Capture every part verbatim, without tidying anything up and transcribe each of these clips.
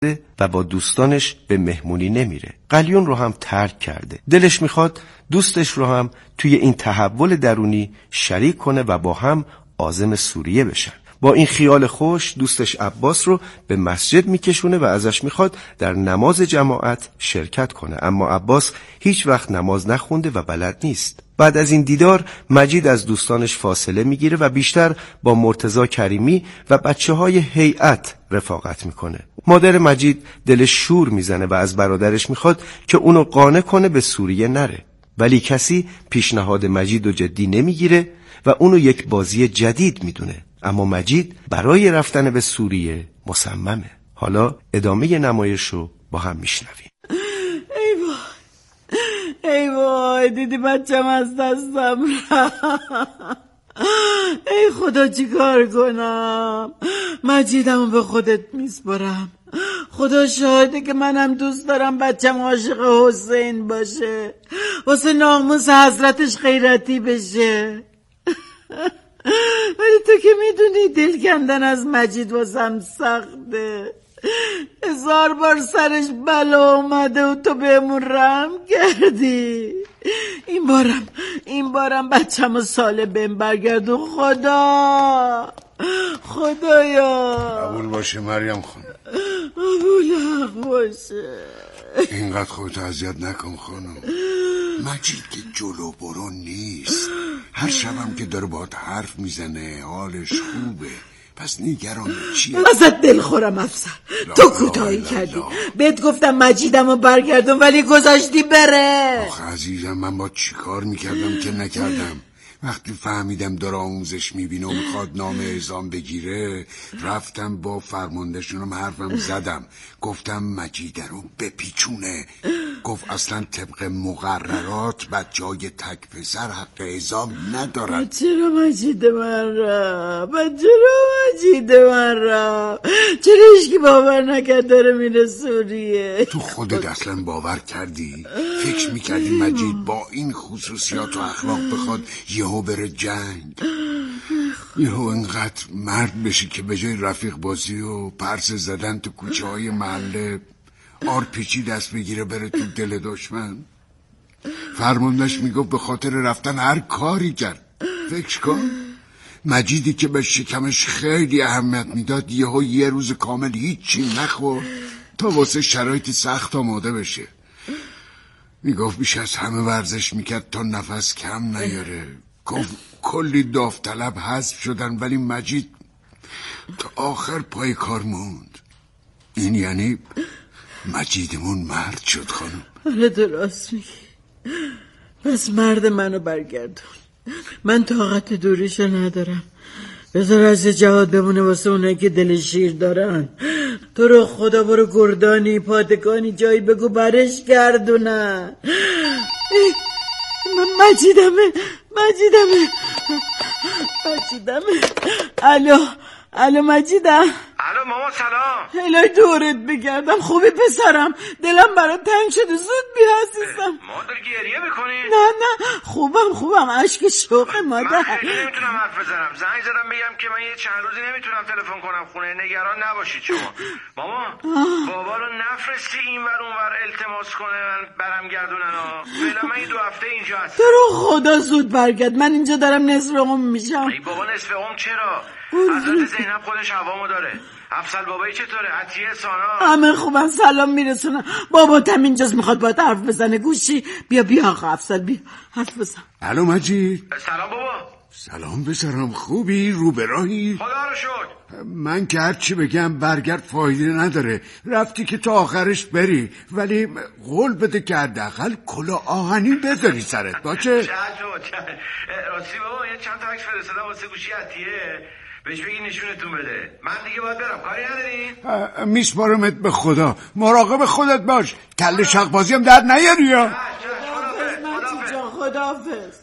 و با دوستانش به مهمونی نمیره. قلیون رو هم ترک کرده. دلش میخواد دوستش رو هم توی این تحول درونی شریک کنه و با هم عازم سوریه بشن. با این خیال خوش دوستش عباس رو به مسجد میکشونه و ازش میخواد در نماز جماعت شرکت کنه، اما عباس هیچ وقت نماز نخونده و بلد نیست. بعد از این دیدار مجید از دوستانش فاصله میگیره و بیشتر با مرتضی کریمی و بچه های هیئت رفاقت میکنه. مادر مجید دلش شور میزنه و از برادرش میخواد که اونو قانع کنه به سوریه نره، ولی کسی پیشنهاد مجید رو جدی نمیگیره و اونو یک بازی جدید میدونه. اما مجید برای رفتن به سوریه مصممه. حالا ادامه نمایش رو با هم میشنویم. ای وای ای وای دیدی بچم از دستم ای خدا چی کار کنم؟ مجیدمو به خودت میسپارم. خدا شاهده که منم دوست دارم بچم عاشق حسین باشه، واسه ناموس حضرتش غیرتی بشه. ولی تو که میدونی دل کندن از مجید واسم سخته. هزار بار سرش بلا اومده و تو بهمون رحم کردی. این بارم این بارم بچه‌مو سالم بهم برگردون خدا. خدایا قبول باشه مریم خانم. قبول حق باشه. اینقدر خودت اذیت نکن خانم. مجید که جلو برو نیست. هر شبم که داره باهات حرف میزنه حالش خوبه، پس نگران چیه؟ ازت دلخورم افسر. تو کوتاهی کردی. بهت گفتم مجیدمو برگردون ولی گذاشتی بره. آخه عزیزم من با چی کار میکردم که نکردم؟ وقتی فهمیدم داره آموزش میبینه و میخواد نام اعزام بگیره رفتم با فرماندهشونم حرفم زدم، گفتم مجیده رو بپیچونه. گفت اصلا طبق مقررات بچه‌های تک پسر حق اعزام ندارن. چرا مجید من را چرا مجید من را چرا هیچکی باور نکرد داره میره سوریه؟ تو خودت اصلا باور کردی؟ فکر میکردی مجید با این خصوصیات و اخلاق بخواد یهو بره جنگ؟ یهو انقدر مرد بشی که به جای رفیق بازی و پرس زدن تو کوچه های محله آر پیچی دست بگیره بره تو دل دشمن؟ فرماندهش میگفت به خاطر رفتن هر کاری کرد. فکر کن مجیدی که به شکمش خیلی اهمیت میداد یهو یه روز کامل هیچی نخورد تا واسه شرایط سخت آماده بشه. میگفت بیش از همه ورزش میکرد تا نفس کم نیاره. گفت کلی داوطلب حذف شدن ولی مجید تا آخر پای کار موند. این یعنی مجیدمون مرد شد خانم. آره درست میگی. پس مرد منو برگردون. من طاقت دوریشو ندارم. بذار از جهاد بمونه واسه اونایی که دل شیر دارن. تو رو خدا برو گردانی پادگانی جایی بگو برش گردونن. مجیدمه مجیدمه مجیدمه الو الو مجیدم. الو ماما سلام. الهی دورت بگردم. خوبی پسرم؟ دلم برات تنگ شده. زود بیا عزیزم. مادر گریه میکنی؟ نه نه خوبم خوبم. اشک شوق مادر. من خیلی نمیتونم حرف بزنم. زنگ زدم بگم که من یه چند روزی نمیتونم تلفن کنم خونه. نگران نباشید شما. ماما بابا رو نفرستی این ور اون ور التماس کنه من برم گردونن ها. فعلا من این دو هفته اینجا هستم. تو رو خدا زود برگرد. من اینجا دارم نصف عمر میشم. ای بابا نصف عمر چرا؟ حضرت زینب خودش هوامو داره. افضل بابایی چطوره؟ عطیه سانا همه خوبن. سلام میرسونم. باباتم اینجاست میخواد باید حرف بزنه. گوشی بیا بیا آقا افضل بیا حرف بزن. الو مجید. سلام بابا. سلام بسرم. خوبی؟ رو به راهی؟ خدا رو شکر. من که هر چی بگم برگرد فایده نداره. رفتی که تا آخرش بری، ولی قول بده که حداقل کلا آهنی بذاری سرت باشه. چشم چشم. راستی بابا یه چند تا عکس فرستادم واسه گوشی عطیه، بهش بگی نشونتون بده. من دیگه باید برم. کاری نداری؟ میسپارمت به خدا. مراقب خودت باش. کله شقبازی هم در نیاری یا خداحافظ. خداحافظ.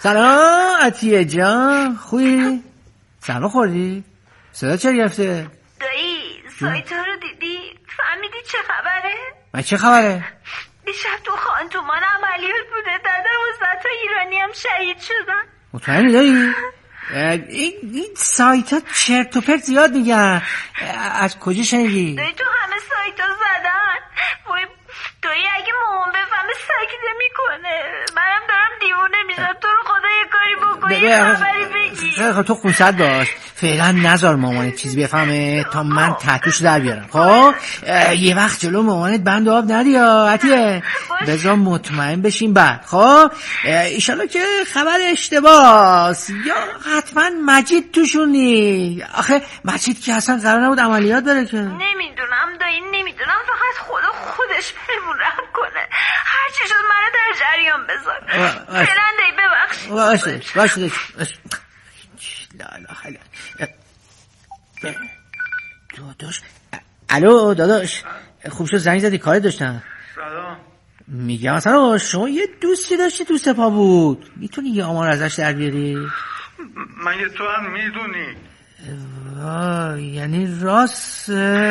سلام عطیه جان، خوبی؟ سلام خوردی؟ صدا چه گرفته؟ دایی سایتا رو دیدی؟ فهمیدی چه خبره؟ من چه خبره؟ دیشب تو خانتومان عملیات بوده، داده و تا ایرانی هم شهید شدن. مطمئنی دایی؟ این, این سایت ها چرت و پرت زیاد میگن. از کجا شنیدی؟ دایی تو همه سایت ها زدن. وای دایی اگه مامان بفهمه سکته میکنه. منم دارم دیوونه میشم. تو رو خدا یه کاری بکنی، یه خبری بگی. خب تو خونسرد باش، فعلا نذار مامانت چیزی بفهمه تا من تحتوش در بیارم. خب یه وقت جلو مامانت بند آب ندی عطیه، بذار مطمئن بشیم بعد. خب ایشالا که خبر اشتباس یا حتما مجید توشونی. آخه مجید که اصلا قرار نبود عملیات بره که. نمیدونم دایی، نمیدونم، فقط خدا خودش بهمون رحم کنه. هر چی شد منو در جریان بذار. فعلا دایی ببخش. باشه باشه باشه. لا لا لا. داداش، الو داداش، خوب شد زنگ زدی، کاری داشتم. سلام. میگم مثلا شما یه دوستی داشتی تو سپاه بود، میتونی یه آمار ازش در بیاری؟ من یه تو هم میدونی. وای یعنی راست؟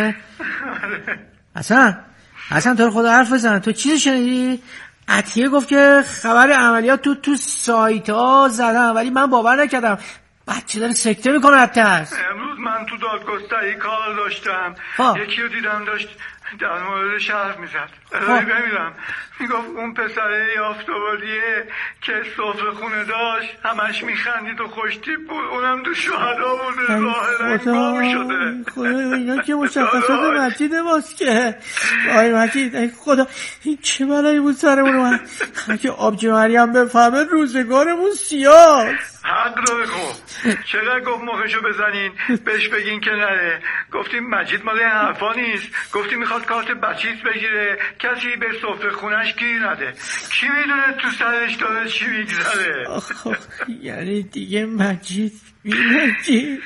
حسن حسن تو رو خدا حرف بزن، تو چیزی شنیدی؟ عطیه گفت که خبر عملیات تو تو سایت ها زدن، ولی من باور نکردم. بچه داره سکته میکنه حتی هست. امروز من تو دادگستری کار داشتم، یکی رو دیدم داشت در موردش حرف میزد. الهی بمیرم، میگفت اون پسره یافتابادیه که سفره خونه داشت همش میخندید و خوشتیپ بود، اونم دو شهدا بوده، ظاهرا گم شده. خدا اینا که مشخصات مجید ماست که. آی مجید ای خدا، این چه بلایی بود سرمون اومد. اگه آبجی مریم بفهمه روزگارمون سیاست. حق داره. خب چرا گفت مخشو بزنین بهش بگین که نره؟ گفتیم مجید مال این حرفا نیست، گفتیم میخواد کارت بچیس بگیره، کسی به سفره خونش گیر نده. کی میدونه تو سرش داره چی میگذره؟ آخ یعنی دیگه مجید مجید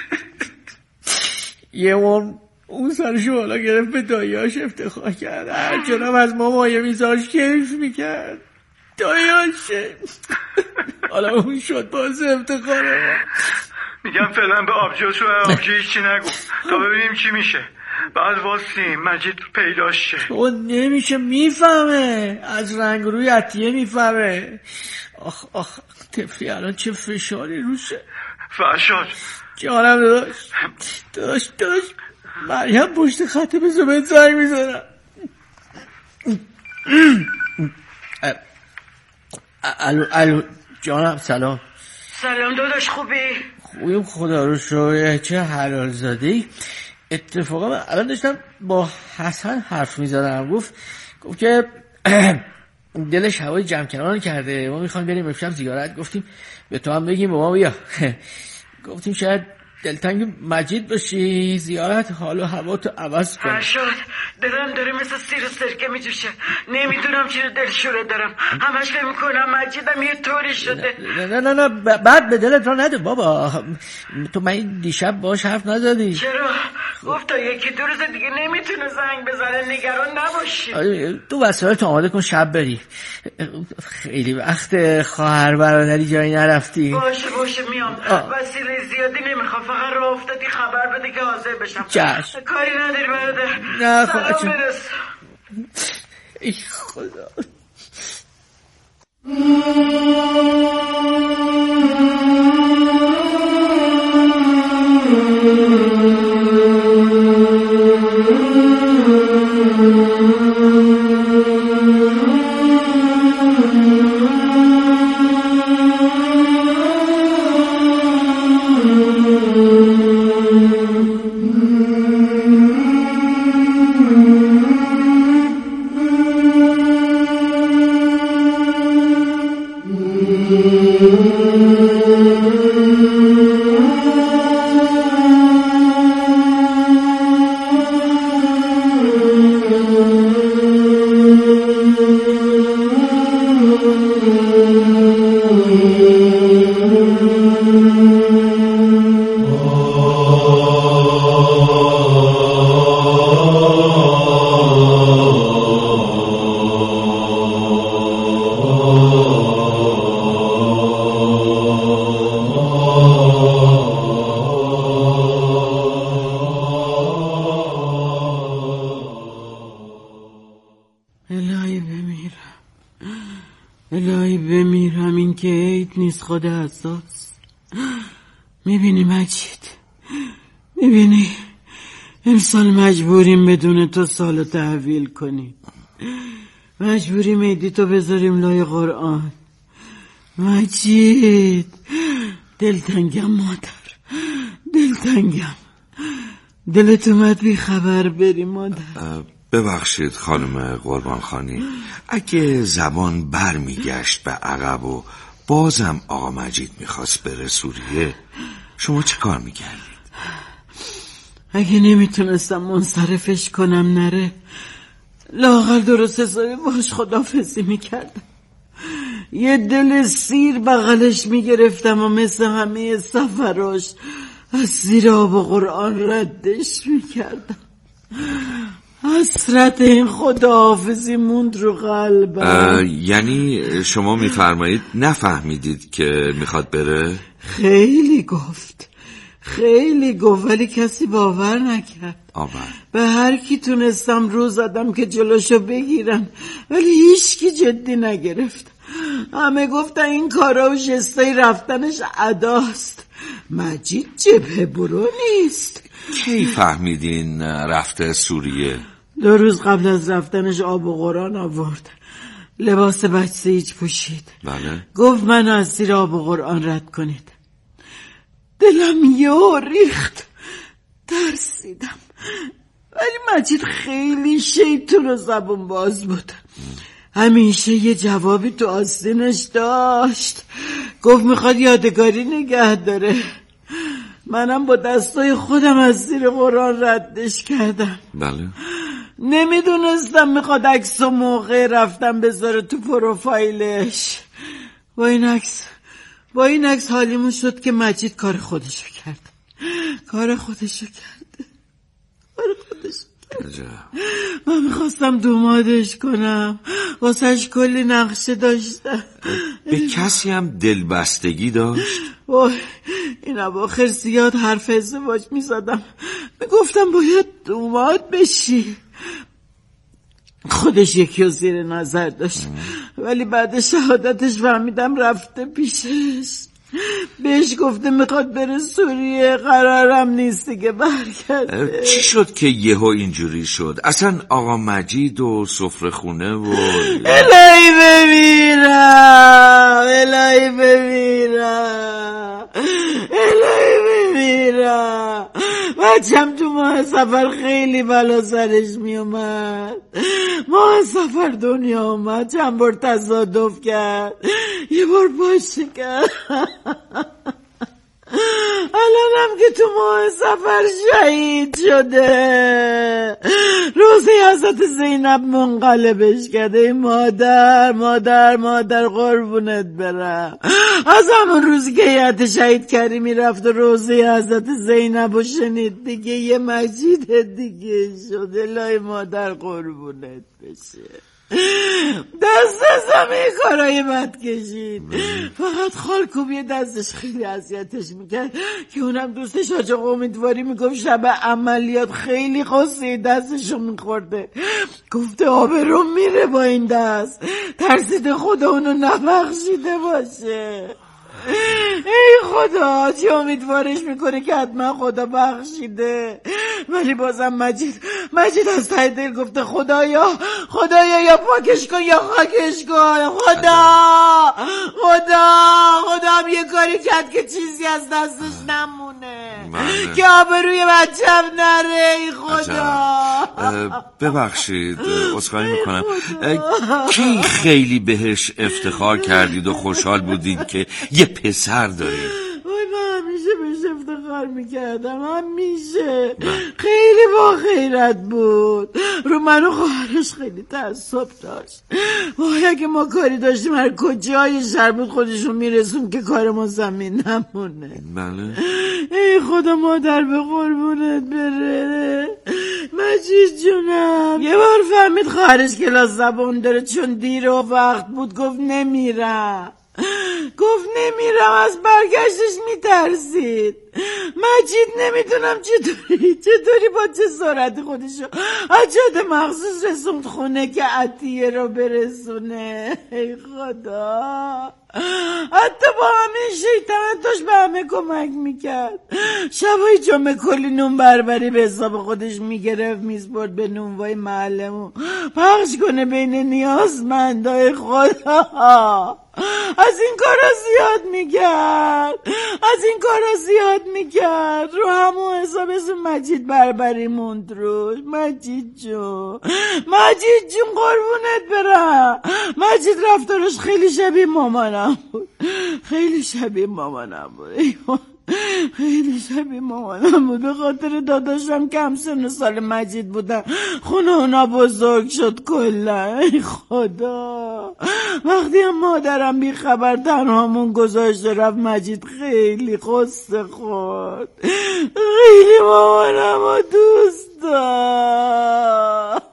یه من اون سرشو حالا گرفت به داییاش افتخار کرد، هر جنم از مامایه میزاش کیف میکرد. داییاشه حالا اون شد باز افتخاره ما. میگم فعلا به آبجوش و آبجی هیچی نگو تا ببینیم چی میشه، بعد واسیم مجید پیداش شه. او نمیشه، میفهمه، از رنگ روی عطیه میفهمه. آخ آخ طفلی الان چه فشاری روشه. فرشاد جانم داداش داداش داداش مریم پشت خطه، بذار بهت زنگ میزنم. الو الو جانم. سلام. سلام داداش، خوبی؟ خوبیم خدا رو شکر. چه حلال زادی. اتفاقا من الان داشتم با حسن حرف میزدم، گفت گفت که دلش هوای جمع کنان کرده، ما میخوایم بریم امشب زیارت. گفتیم به تو هم بگیم بابا بیا. گفتیم شاید دلتنگ مجید باشی، زیارت حال و هوا تو عوض کنه. فرشاد دلم داره مثل سیر و سرکه میجوشه، نمیدونم چی رو دلشوره دارم، همش فکر میکنم مجیدم یه طوری شده. نه نه نه نه بعد به دلت را نده بابا. تو من این دیشب باش حرف نزدی؟ چرا؟ گفت تا یکی دو روز دیگه نمیتونه زنگ بزنه، نگران نباشی. تو وسایلت آماده کن شب بری، خیلی وقت خواهر برادری جایی نرفتی. باشه باشه میام، وسیله زیادی نمیخوام، فقط راه افتادی خبر بده که حاضر بشم. چشم. کاری نداری برادر. نه سلام خدا برس. ای خدا. Mm-hmm. نیست، خود عزاست. میبینی مجید، میبینی امسال مجبوریم بدون تو سالو تحویل کنیم، مجبوریم عیدی تو بذاریم لای قرآن. مجید دلتنگم مادر، دلتنگم. دلت اومد بی خبر بری مادر. ببخشید خانم قربان خانی، اگه زمان بر میگشت به عقب و بازم آقا مجید میخواست بره سوریه، شما چه کار میکردید؟ اگه نمیتونستم منصرفش کنم نره، لااقل درست حسابی باش خداحافظی میکردم. یه دل سیر بغلش میگرفتم و مثل همه سفراش از زیر آب و قرآن ردش میکردم. حسرت این خداحافظی موند رو قلبم. یعنی شما میفرمایید نفهمیدید که میخواد بره؟ خیلی گفت خیلی گفت ولی کسی باور نکرد. آور. به هر کی تونستم رو زدم که جلوشو بگیرم ولی هیچ کی جدی نگرفت. همه گفتن این کارا و جستای رفتنش عداست. مجید جبهه برو نیست. کی فهمیدین رفته سوریه؟ دو روز قبل از رفتنش آب و قرآن آورد، لباس بچه ایج پوشید. بله. گفت من از زیر آب و قرآن رد کنید. دلم یهو ریخت، ترسیدم. ولی مجید خیلی شیطون و زبون باز بود. همیشه یه جوابی تو آستینش داشت. گفت میخواد یادگاری نگه داره. منم با دستای خودم از زیر قرآن ردش کردم. بله. نمیدونستم میخواد عکس و موقع رفتم بذاره تو پروفایلش. با این عکس با این عکس حالیمون شد که مجید کار خودشو کرد. کار خودشو کرده. کار خودشو کرد. من میخواستم دومادش کنم، واسهش کلی نقشه داشتم. به کسی هم دلبستگی داشت؟ وای این اواخر زیاد حرف ازدواج میزدم، میگفتم باید دوماد بشی. خودش یکی رو زیر نظر داشت ولی بعد شهادتش فهمیدم رفته پیشش. بهش گفته میخواد بره سوریه، قرارم نیست دیگه برگرده. چی شد که یهو اینجوری شد؟ اصلا آقا مجید و سفره خونه و الهی بمیرم، الهی بمیرم، الهی بمیرم. بچم تو ماه سفر خیلی بلا سرش می اومد. ماه سفر دنیا اومد، چند بار تصادف کرد، یه بار باشه کرد. الانم که تو ماه سفر شهید شده. روزی حضرت زینب منقلبش کرده. مادر مادر مادر قربونت برم. از همون روزی که هیئت شهید کریمی رفت و روزی حضرت زینب و شنید دیگه یه مجید دیگه شده. الهی مادر قربونت بشه. دست از همه کارهای بد کشید. فقط خالکوبی دستش خیلی اذیتش میکرد که اونم دوستش حاج آقا امیدواری میگفت شب عملیات خیلی قصه دستشو میخورده. گفته آبرو میره با این دست، ترسیده خدا اونو نبخشیده باشه. ای خدا چه امیدوارش میکنه که حتما خدا بخشیده. ولی بازم مجید مجید از ته دل گفته خدایا خدایا یا پاکش کن یا خاکش کن. خدا خدا خدا هم یه کاری کرد که چیزی از دستش نمونه، که آبروی بچم نره. ای خدا. ببخشید عذرخواهی میکنم، کی خیلی بهش افتخار کردید و خوشحال بودید که یه پسر دارید؟ وای من همیشه بهش افتخار میکردم، همیشه. خیلی با غیرت بود، رو من و خواهرش خیلی تعصب داشت. وای اگه ما کاری داشتیم هر کجای شهر بود خودشون میرسون که کار ما زمین نمونه. بله. ای خدا مادر به قربونت بره. مجید جونم یه بار فهمید خواهرش کلاس زبان داره، چون دیر و وقت بود گفت نمیرم. گفت نمیرم، از برگشتش میترسید. مجید نمیدونم چطوری چطوری با چه سرعت خودشو از جاده مخصوص رسوند خونه که عطیه رو برسونه. ای خدا، حتی با همین شیطنتاش به همه کمک میکرد. شبای جمعه کلی نون بربری به حساب خودش میگرفت میسپرد به نونوای معلمون پخش کنه بین نیازمندای. خدا، از این کارا زیاد میکرد از این کارا زیاد میکرد رو همون حساب اسم مجید بربری موند روش. مجید جون مجید جون قربونت برم. مجید رفتارش خیلی شبیه مامانم بود، خیلی شبیه مامانم بود، خیلی شبیه مامانم بود. به خاطر داداشم کم سن سال مجید بودن خونه اونا بزرگ شد کلا. ای خدا، وقتی هم مادرم بی خبر تنهامون گذاشته رفت مجید خیلی قصه خورد. خیلی مامانم رو دوست داشت.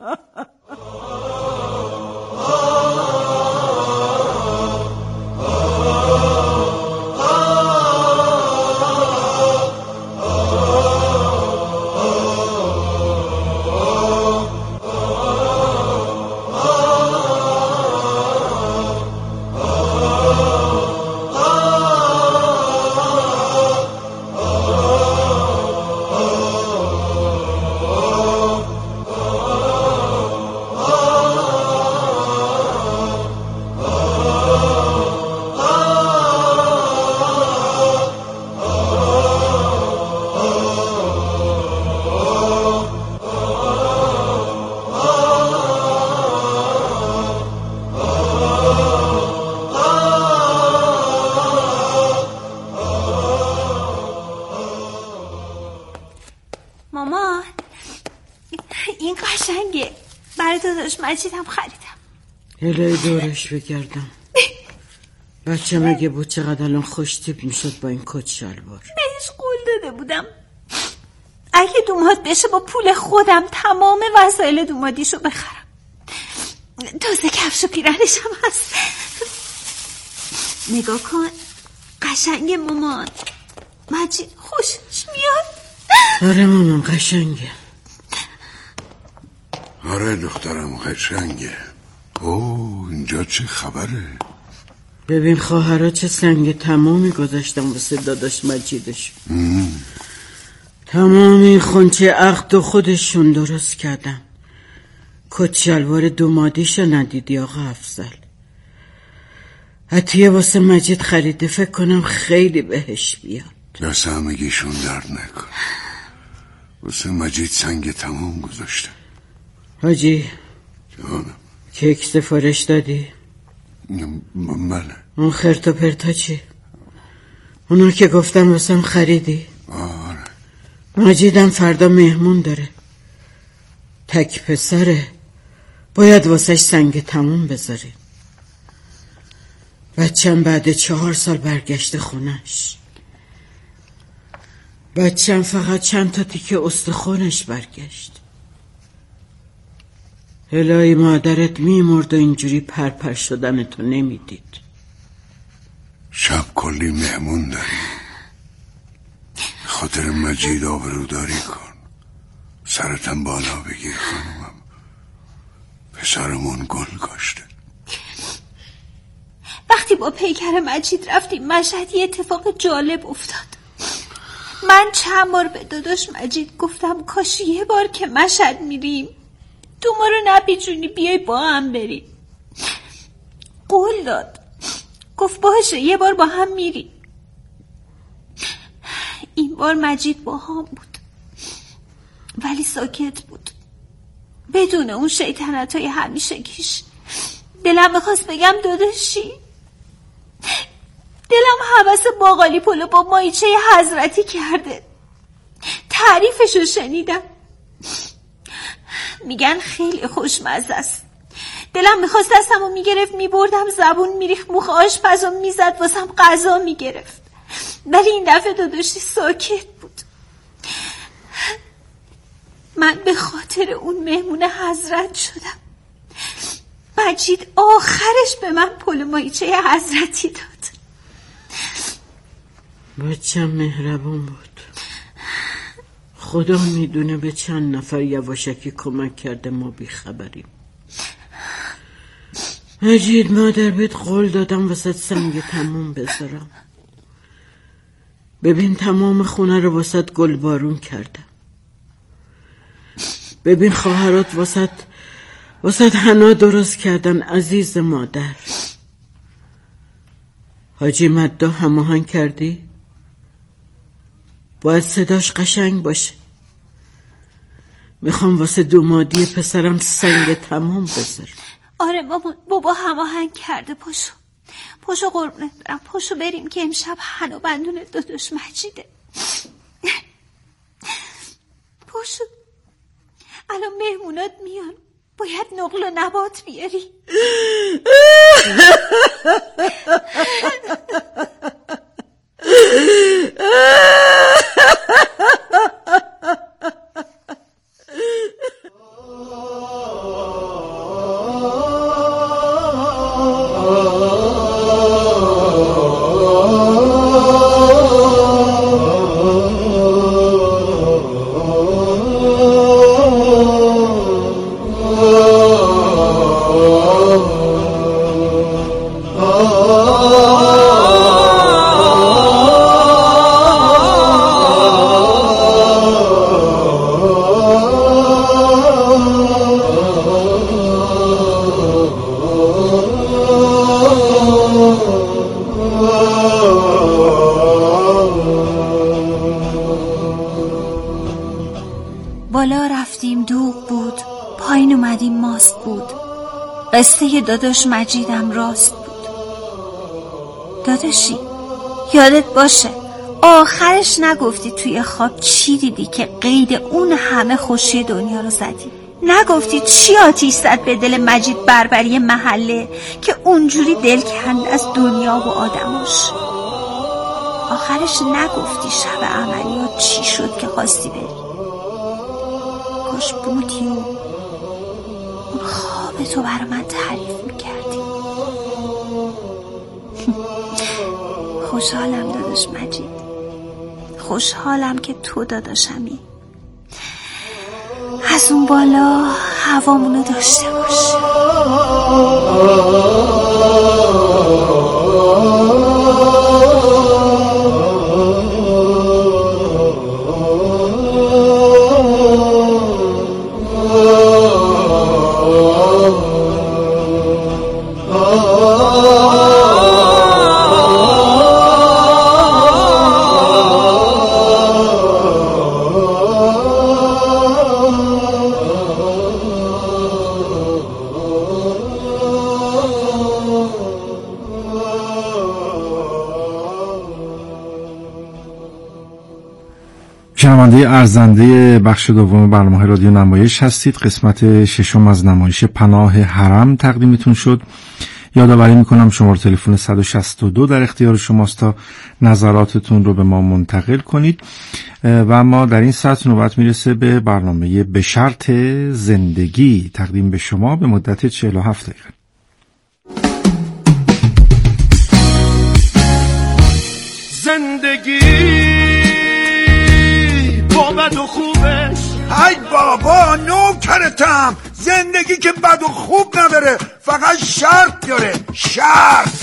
مامان، این قشنگه، برای داداش مجیدم خریدم. الهی دورش بگردم. بچه مگه بود چقدر الان خوش تیپ میشد با این کت شلوار. بهش قول داده بودم اگه دوماد بشه با پول خودم تمام وسایل دومادیشو بخرم. تازه کفش و پیرنش هم هست. نگاه کن، قشنگه مامان. مجید خوشش میاد. آره مامان قشنگه. آره دخترم قشنگه. اوه اینجا چه خبره؟ ببین خواهرها چه سنگ تمامی گذاشتم واسه داداش مجیدش. تمامی خونچه عقد و خودشون درست کردن. کت شلوار دومادیشو ندیدی آقا افضل؟ عطیه واسه مجید خریده، فکر کنم خیلی بهش بیاد. دست همگیشون درد نکن. واسه مجید سنگ تمام گذاشته. حاجی جانم، کیک سفارش دادی؟ بله. اون خرت و پرتا چی؟ اونو که گفتم واسم خریدی؟ آره. مجیدم فردا مهمون داره، تک پسره، باید واسش سنگ تموم بذاری. بچم بعد چهار سال برگشته خونش. بچم فقط چند تا تیکه استخونش برگشت. الهی مادرت میمرد و اینجوری پرپر شدن تو نمیدید. شب کلی مهمون داری، خاطر مجید آبروداری کن. سرتم بالا بگیر خانومم، پسرمون گل کاشته. وقتی با پیکر مجید رفتیم مشهد یه اتفاق جالب افتاد. من چند بار به داداش مجید گفتم کاش یه بار که مشهد میریم تو ما رو نپیچونی بیای با هم بریم. قول داد، گفت باشه یه بار با هم میریم. این بار مجید با هم بود ولی ساکت بود، بدون اون شیطنت های همیشگیش. دلم میخواست بگم داداشی، دلم حوث باقالی پلو با مایچه حضرتی کرده. تعریفشو شنیدم، میگن خیلی خوشمزه است. دلم میخواست دستمو میگرفت میبردم زبون میریخت مخ آشپزو میزد واسم غذا میگرفت، ولی این دفعه داداشی ساکت بود. من به خاطر اون مهمون حضرت شدم. مجید آخرش به من پلو مایچه حضرتی داد. بچم مهربون بود. خدا میدونه به چند نفر یواشکی کمک کرده ما بیخبریم. مجید مادر بهت قول دادم واسه سنگ تموم بذارم. ببین تمام خونه رو واسه گل بارون کردم. ببین خواهرات واسه واسه حنا درست کردن عزیز مادر. حاجی مدا هماهنگ کردی؟ باید صداش قشنگ باشه. میخوام واسه دومادی پسرم سنگ تمام بذارم. آره مامان، بابا هماهنگ کرده. پاشو پاشو قربونت برم، پاشو بریم که امشب حنا بندون داداش مجیده. پاشو، الان مهمونات میان، باید نقل و نبات بیاری. بالا رفتیم دوغ بود، پایین اومدیم ماست بود. قصه داداش مجیدم راست بود. داداشی یادت باشه آخرش نگفتی توی خواب چی دیدی که قید اون همه خوشی دنیا رو زدی؟ نگفتی چی آتیش زد به دل مجید بربری محله که اونجوری دل کند از دنیا و آدماش؟ آخرش نگفتی شب عملیات چی شد که خواستی بری؟ کاش بودی و اون خواب تو برای من تعریف میکردی. خوشحالم داداش مجید، خوشحالم که تو داداشمی. از اون بالا هوامونو داشته باش. شنونده ارزنده بخش دوم برنامه رادیو نمایش هستید. قسمت ششم از نمایش پناه حرم تقدیمتون شد. یادآوری میکنم شماره تلفن صد و شصت و دو در اختیار شماست تا نظراتتون رو به ما منتقل کنید و ما در این ساعت نوبت میرسه به برنامه به شرط زندگی تقدیم به شما به مدت چهل و هفت دقیقه. زندگی بد و خوبش، ای بابا نوکرتم. زندگی که بد و خوب نداره، فقط شرط داره. شرط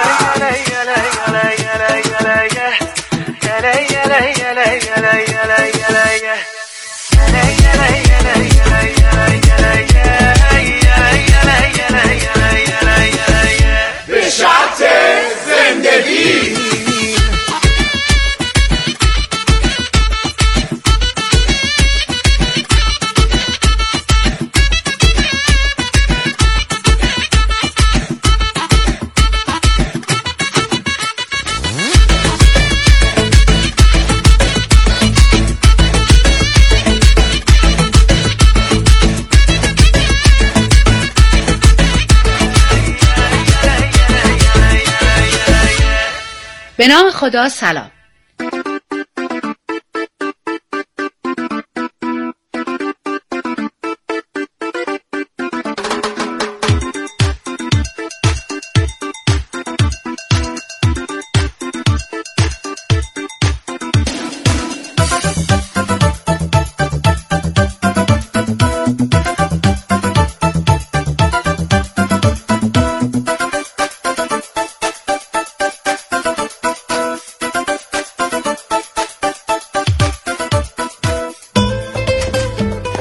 به شرط زندگی. به نام خدا سلام.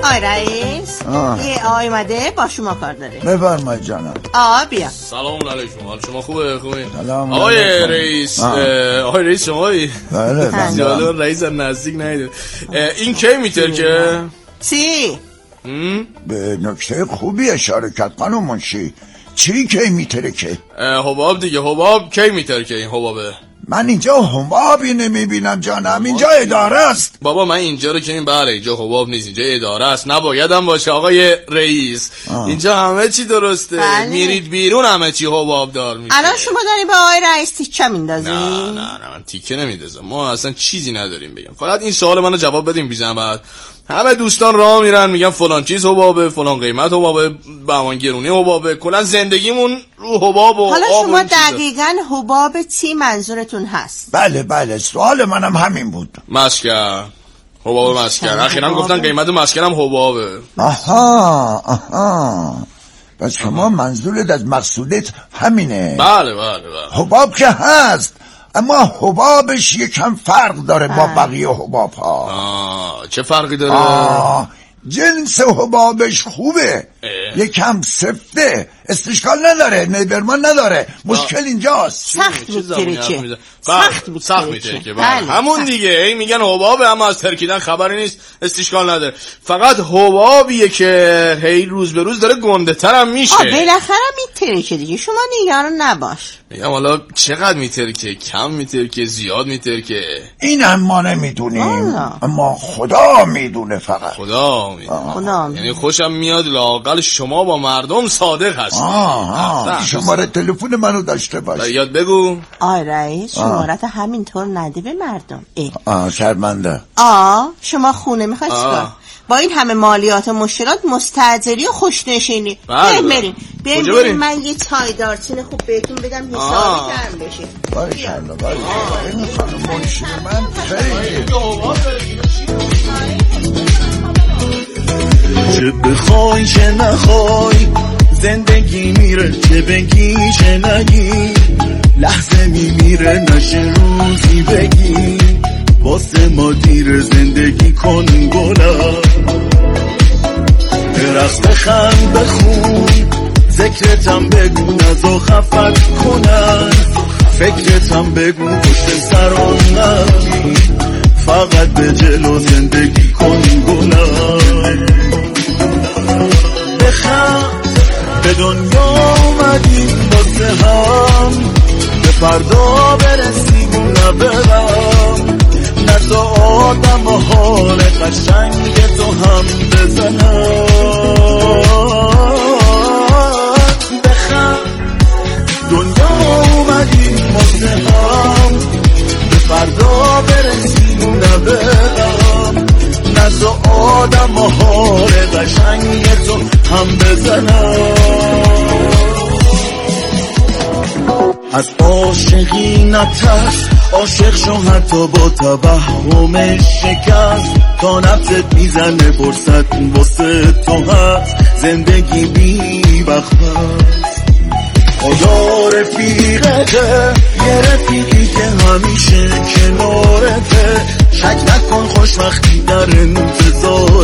آی رئیس یه آقای اومده با شما کار داره. بفرمایید جانم. آ بیا. سلام علیکم. حال شما خوبه؟ خوبه. سلام آقای رئیس. آقای رئیس شمایی؟ بله. زیاده رئیس نزدیک نیده. این کی میترکه؟ چی؟ به نکته خوبی اشاره کرد خانم منشی. چی کی میترکه؟ حباب دیگه. حباب کی میترکه این حبابه؟ من اینجا حبابی نمیبینم جانم. اینجا اداره است. بابا من اینجا رو که این بله اینجا حباب نیست، اینجا اداره است. نبایدم باشه آقای رئیس. آه. اینجا همه چی درسته. بله. میرید بیرون همه چی حباب دار میشه. الان شما داری به آقای رئیس تیکه میندازی؟ نه نه نه من تیکه نمیندازم. ما اصلا چیزی نداریم بگم. فقط این سوال منو جواب بدیم بی زحمت. همه دوستان راه میرن میگن فلان چیز حبابه، فلان قیمت حبابه، بهمان گرونی حبابه، کلا زندگیمون رو حباب و حالا شما دقیقاً حباب چی منظورتون هست؟ بله بله سوال منم همین بود. مسکن. حباب مسکن. اخیراً گفتن قیمت مسکنم حبابه. آها آها. پس شما منظورت از مقصودت همینه؟ بله بله بله. حباب که هست، اما حبابش یکم فرق داره با بقیه حباب ها. آه چه فرقی داره؟ آه جنس حبابش خوبه، یکم سفته، استشکال نداره، نیبرمان نداره. مشکل اینجاست. سخت میترکه. سخت بود سخت میترکه. همون دیگه ای میگن حبابه اما از ترکیدن خبری نیست، استشکال نداره. فقط حبابیه که هی روز به روز داره گنده ترم میشه. آه بالاخره میترکه دیگه، شما نگران نباش. میگم حالا چقدر میترکه؟ کم میترکه؟ زیاد میترکه؟ این هم ما نمیدونیم، اما خدا میدونه. فقط خدا میدونه. یعنی خوشم میاد لااقل شما با مردم صادق هستی. آه آه. شماره تلفن منو داشته باش. یاد بگو. آی رئیس شمارت همینطور نده به مردم. ای. آه شرمنده. آه شما خونه میخواید چیکار؟ با این همه مالیات و مشکلات مستاجری و خوشنشینی. بریم بریم بریم من یه چای دارچین خوب بهتون بدم حسابی گرم بشه. باریکلا باریکلا. این خانم منشی من خیلی چه بخوای چه نخوای زندگی میره، چه بگی چه نگی لحظه میمیره، نشه روزی بگی واسه ما دیر زندگی کن گلا. رقص بخند بخون ذکرتم بگو نزا خفت کنن، فکرتم بگو پشت سرم نبی، فقط به جلو زندگی کن گلا. بخند به دنیا اومدیم واسه هم، به فردا برسیم و نبرم، نزا آدم و حال قشنگ تو هم بزنم. بخند دنیا اومدیم واسه هم، به فردا برسیم و نبرم، نزا آدم و حال قشنگ تو هم بزنم. از عاشقی نترس، عاشق شو حتی با توهم شکست، تا نفست میزنه فرصت واسه تو هست، زندگی بی وقت هست. خدا رفیقته، یه رفیقی که همیشه کنارته، شک نکن خوشبختی در انتظار